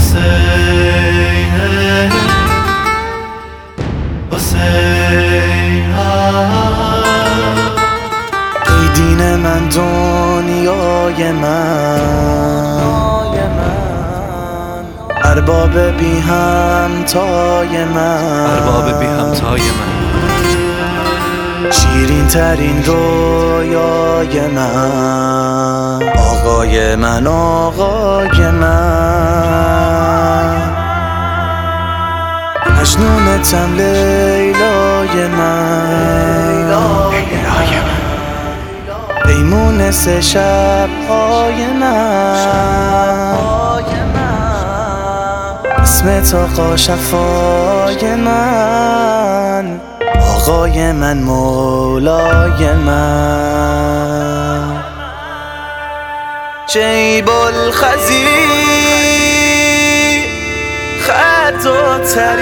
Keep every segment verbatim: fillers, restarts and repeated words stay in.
حسین حسین ای دین من دنیای من ارباب بی همتای من ارباب بی همتای من شیرین ترین رویای من آقای من آقای من مجنونتم لیلای من ای مونس شب‌های من اسمت آقا شفای من آقای من مولای من جیب الخزی خط و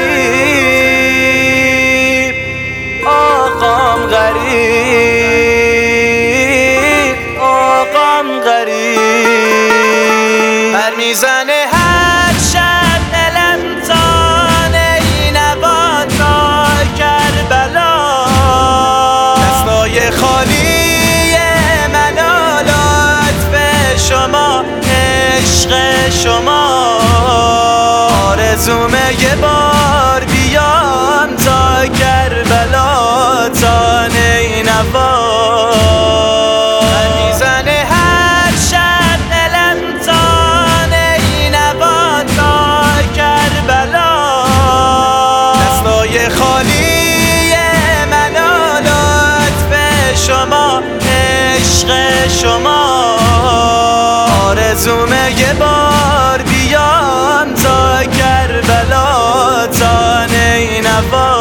طریب آقام غریب آقام غریب هر میزنه هر شب دلم تان ای نوا تا کربلا دستای خالی من و لطف شما عشق شما آرزومه یه بار بیام تا کربلا تا نینوا میزنه هر شب دلم تا نینوا تا کربلا دستای خالی من و لطف شما عشق شما آرزومه یه بار بیام تا کربلا تا نینوا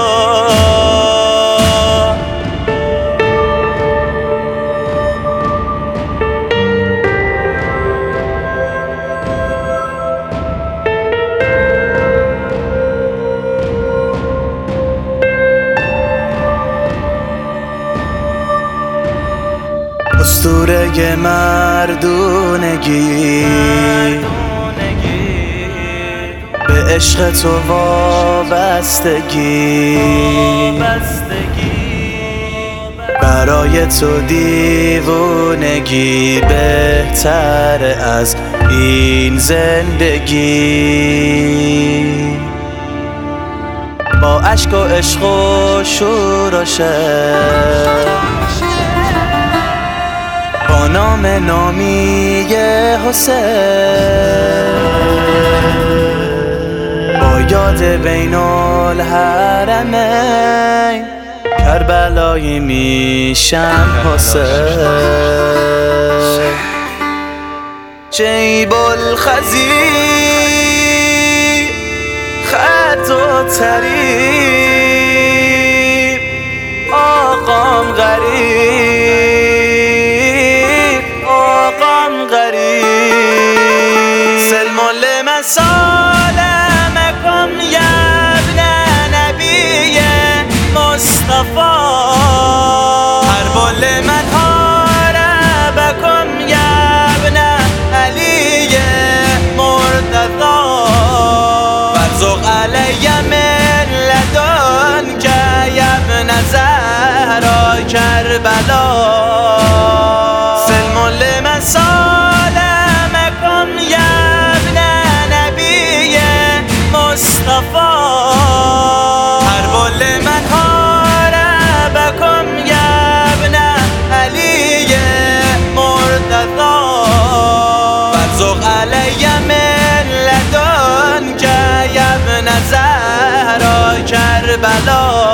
اسطوره مردونگی به عشق تو وابستگی برای تو دیوونگی بهتر از این زندگی با عشق و عشق و شور و شر با نام نامی حسین با یاد بین الحرمین کربلایی میشم حسین جیب الخزی خط و طریب آقام غریب آقام غریب سلم لمن سالمكم يا ابن نبي مصطفى حرب لمن حاربكم يا ابن علي مرتضى فارزق علي من لدنك يا ابن زهرا كربلا سلم لمن سالمكم يا ابن نبي مصطفى حرب لمن حاربكم يا ابن علي مرتضى فارزق علي من لدنك يا ابن زهرا كربلا